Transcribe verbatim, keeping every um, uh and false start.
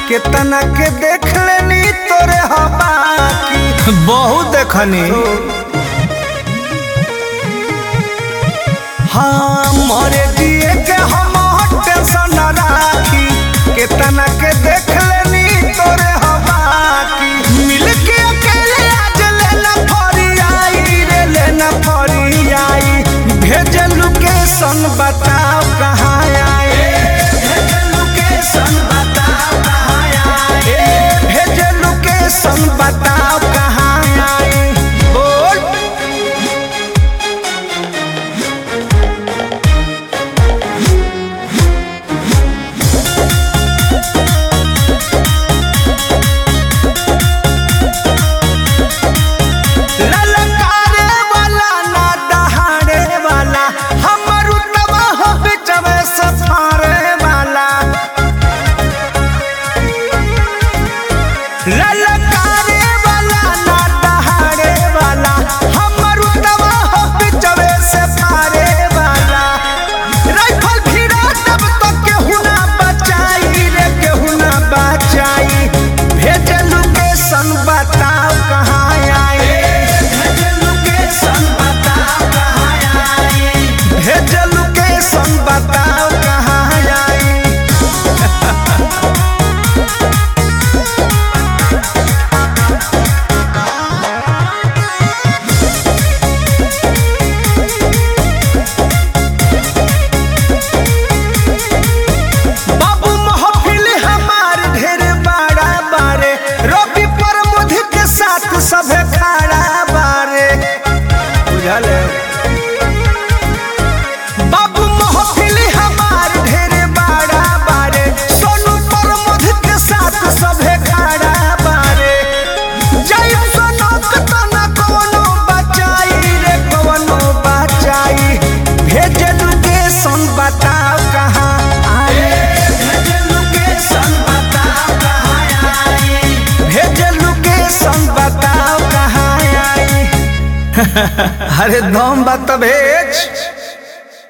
कितना के देख लेनी तोरे हवा की बहुत देखनी। हाँ मोरे दिए के हम टेंशन न राखी, कितना के देख लेनी तोरे हवा की। मिल के अकेले आज लेना फरी आई रे, लेना फरी आई। भेज लोकेशन बताओ कहाँ आए, भेज लोकेशन बताओ कहाँ आए, भेज लोकेशन बताओ कहाँ आए। बोल ललकारे वाला ना दहाड़े वाला, हमर उतवा हो बिचवे सफारे वाला। ललकारे वाला ना दहाड़े वाला, हमर उतवा हो बिचवे सफारे वाला। राइफल भिड़ा तब तो केहू ना बचाई रे, केहू ना बचाई। भेज लोकेशन बताओ कहाँ आई, भेज लोकेशन बताओ कहाँ आई, भेज लोकेशन बताओ कहाँ आई। बाबू महफिल हमार ढेर बड़ा बारे, रवि प्रमोद के साथ सभे खड़ा बारे। बुझल है? बाबू महफिल हमार ढेर बड़ा बारे, सोनू प्रमोद के साथ सभे खड़ा बारे। जय सोनक तना कोनो बचाई रे, कोनो बचाई। भेज लोकेशन बताओ कहाँ आए, भेज लोकेशन बताओ कहाँ आई, भेज लोकेशन बताओ कहाँ आई। अरे दम बात भेज।